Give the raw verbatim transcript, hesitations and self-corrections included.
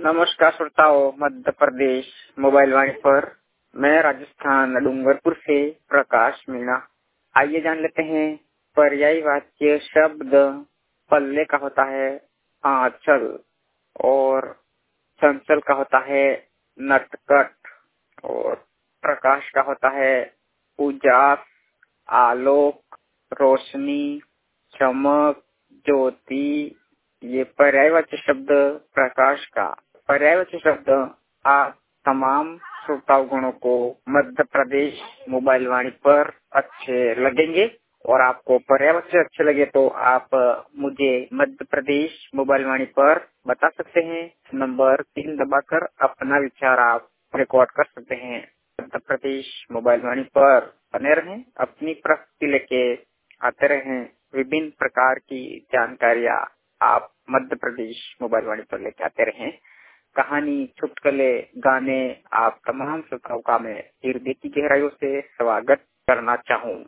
नमस्कार श्रोताओं, मध्य प्रदेश मोबाइल वाणी पर मैं राजस्थान डूंगरपुर से प्रकाश मीणा। आइए जान लेते हैं पर्यायी वाच्य शब्द। पल्ले का होता है आंचल और चंचल का होता है नटखट और प्रकाश का होता है उजास, आलोक, रोशनी, चमक, ज्योति। ये पर्यायवाची शब्द प्रकाश का। पर्यायवाची शब्द आप तमाम श्रोताओं गुणों को मध्य प्रदेश मोबाइल वाणी पर अच्छे लगेंगे और आपको पर्यायवाची अच्छे लगे तो आप मुझे मध्य प्रदेश मोबाइल वाणी पर बता सकते हैं। नंबर तीन दबाकर अपना विचार आप रिकॉर्ड कर सकते हैं। मध्य प्रदेश मोबाइल वाणी पर बने रहें, अपनी प्रस्तुति लेके आते रहें। विभिन्न प्रकार की जानकारियाँ आप मध्य प्रदेश मोबाइल वाणी पर लेके आते रहें। कहानी, चुटकुले, गाने, आप तमाम श्रोताओं का मैं हृदय की गहराइयों से स्वागत करना चाहूँ।